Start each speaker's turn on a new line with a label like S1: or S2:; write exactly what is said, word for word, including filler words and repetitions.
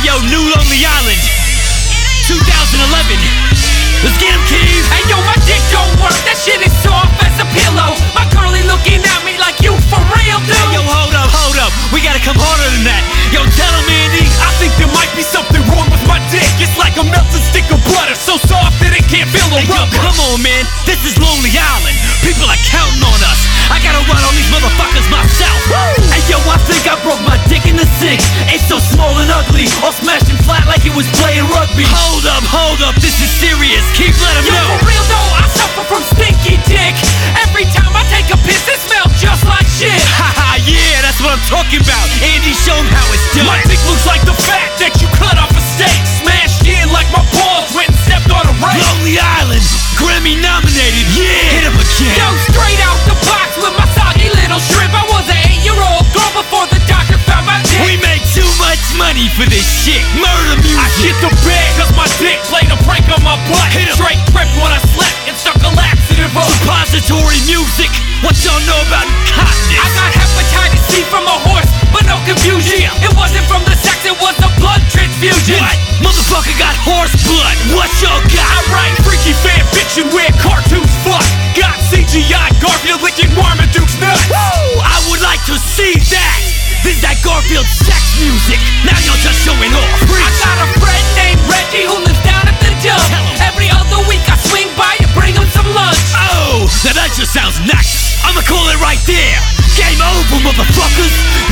S1: yo, New Lonely Island, two thousand eleven. Let's get him, Keith.
S2: Hey yo, my dick don't work, that shit is soft as a pillow. My girlie looking at me like you for real, dude.
S1: Hey yo, hold up, hold up, we gotta come harder than that. Yo, tell him, Andy,
S2: I think there might be something wrong with my dick. It's like a melted stick of butter, so soft that it can't feel a
S1: hey, yo,
S2: rubber.
S1: come on, man, this is Lonely Island. People are counting on us. I gotta run on these motherfuckers myself.
S2: Woo!
S1: Hey yo, I think I broke my dick in the sink. It's so small and ugly, all smashing flat like it was playing rugby. Hold up, hold up, this is serious. Keep let him
S2: Yo,
S1: know.
S2: for real though, I suffer from stinky dick. Every time I take a piss, it smells just like shit.
S1: Haha, yeah, that's what I'm talking about. Andy, show him how it's done.
S2: My dick looks like the fat that you cut off a steak. Smashed in like my balls went and stepped on a rake.
S1: Lonely Island, Grammy nominated. Yeah, hit him again.
S2: Yo, straight out the box with my soggy little shrimp. I was an eight-year-old girl before the doctor found my dick.
S1: We make too much money for this shit. Murder music.
S2: I shit the bed cause my dick played a prank on my butt.
S1: Hit 'em.
S2: Straight ripped when I slept and stuck a laxative up.
S1: Suppository music. What y'all know about incontinence?
S2: I got hepatitis C from a horse, but no confusion.
S1: Yeah.
S2: It wasn't from the sex, it was the blood transfusion.
S1: What? Motherfucker got horse blood. What y'all
S2: I
S1: got?
S2: write freaky fan fiction where cartoons fuck. Got C G I Garfield licking Marmaduke's nuts.
S1: Woo! I would like to see that. This is that Garfield sex music. Now you're just showing off.
S2: I
S1: Preach.
S2: got a friend named Reggie who lives down at the dump.
S1: Tell 'em.
S2: Every other week I swing by and bring him some lunch.
S1: Oh, now that just sounds nice. I'ma call it right there. Game over, motherfuckers.